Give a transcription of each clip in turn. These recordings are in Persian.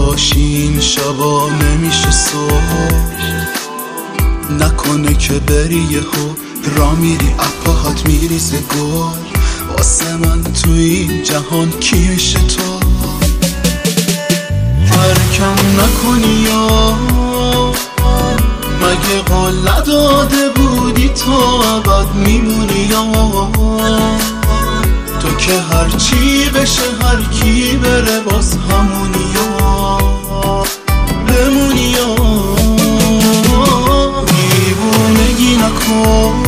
نباشی این شبا نمیشه صبح، نکنه که بری یهو را میری اپاهات میریزه گل. واسه من تو این جهان کی میشه تو؟ ترکم نکنی یا مگه قول نداده بودی تو ابد میمونی یا تو که هرچی بشه هر کی بره باز همونی یا بمونی یا دیوونگی نکن.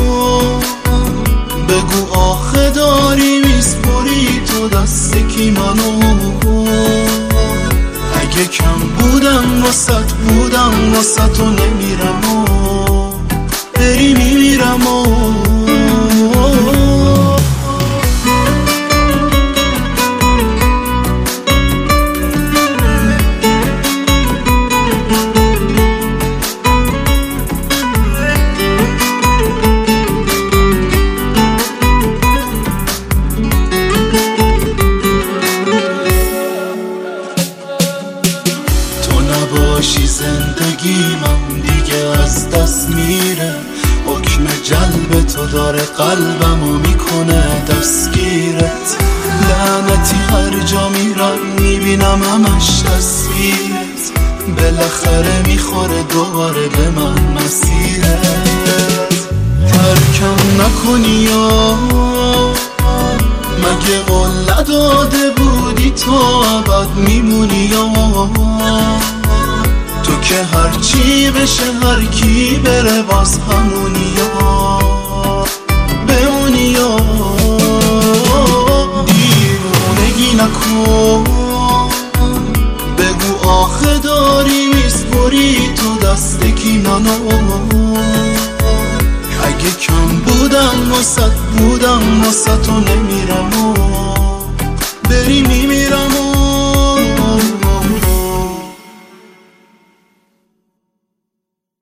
بگو آخه داری میسپری تو دست کی منو؟ اگه کم بودم واسه تو نمیرم و بری میمیرم و نباشی زندگی من دیگه از دست میره. حکم جلب تو داره قلبمو میکنه دستگیرت. لعنتی هر جا میرم میبینم همش تصویرت. بالاخره میخوره دوباره به من مسیرت. ترکم نکنی یا مگه قول نداده بودی تو ابد میمونی یا تو که هرچی بشه هر کی بره باز همونی یا بمونی یا دیوونگی نکن. بگو آخه داری میسپری تو دست کی منو؟ اگه کم بودم واسه تو نمیرم